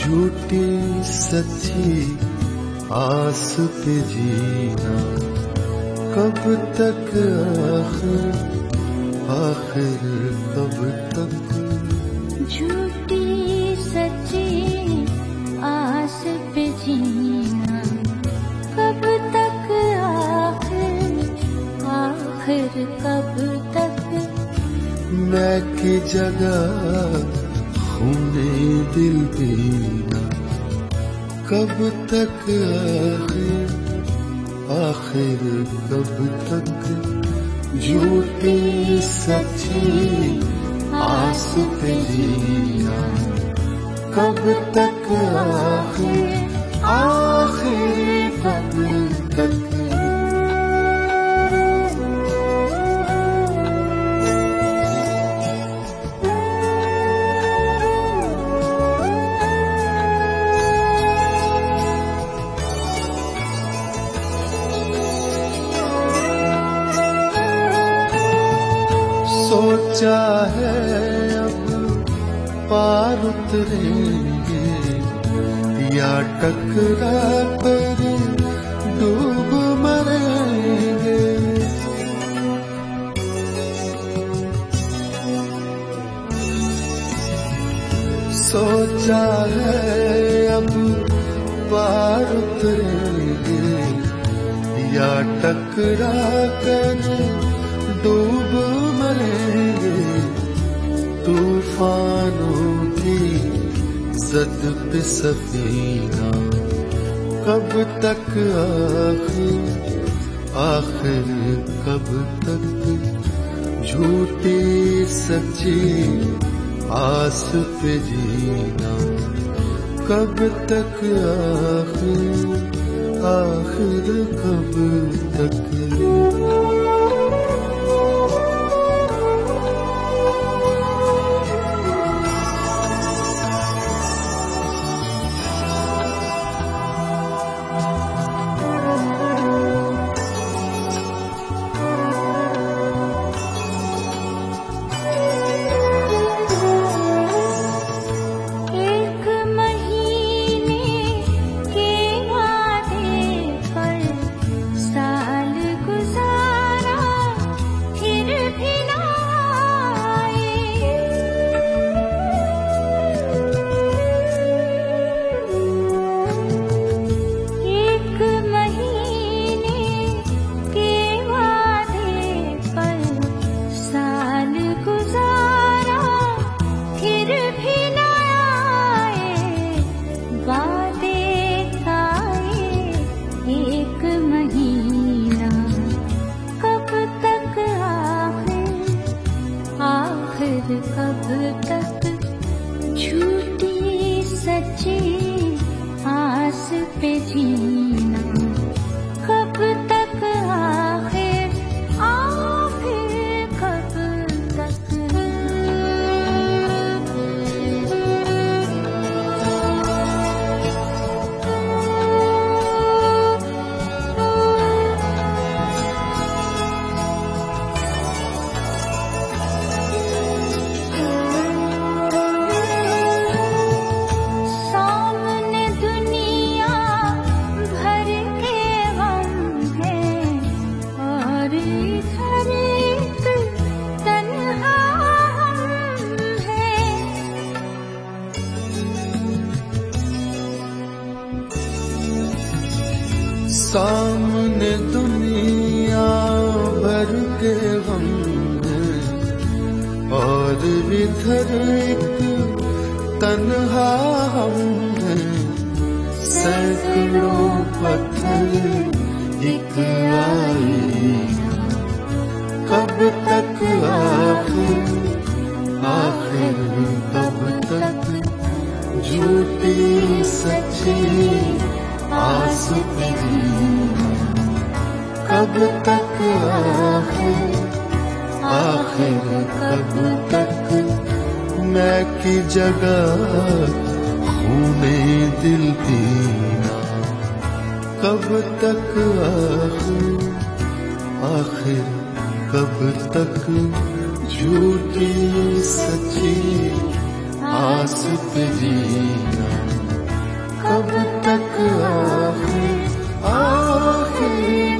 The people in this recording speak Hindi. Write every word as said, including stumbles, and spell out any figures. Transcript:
झूठी सच्ची आस पे जीना कब तक, आखिर आखिर कब तक। झूठी सच्ची आस पे जीना कब तक, आखिर आखिर कब तक। मैं की जगह खूने दिल पीना कब तक, आखिर आखिर कब तक। झूठी सच्ची आस पे जीना कब तक, आखिर आखिर कब तक। सोचा है अब पार उतरेंगे या टकरा कर डूब मरेंगे। सोचा है अब पार उतरेंगे या टकरा कर डूब मरेंगे। तूफानों की जद पे सफीना कब तक, आखिर आखिर कब तक। झूठी सच्ची आस पे जीना कब तक, आखिर आखिर कब तक। कब तक झूठी सच्ची आस पे जीना कब तक, आखिर आखिर कब तक। सामने दुनिया भर के गम हैं और इधर एक तन्हा हम हैं। सैकड़ों पत्थर एक आईना कब तक, आखिर आखिर कब तक। झूठी सच्ची आस पे जीना कब तक, आखिर आखिर कब तक। मैं की जगह खूने दिल पीना कब तक, आखिर आखिर कब तक। झूठी सच्ची आस पे जीना कब तक आखिर आखिर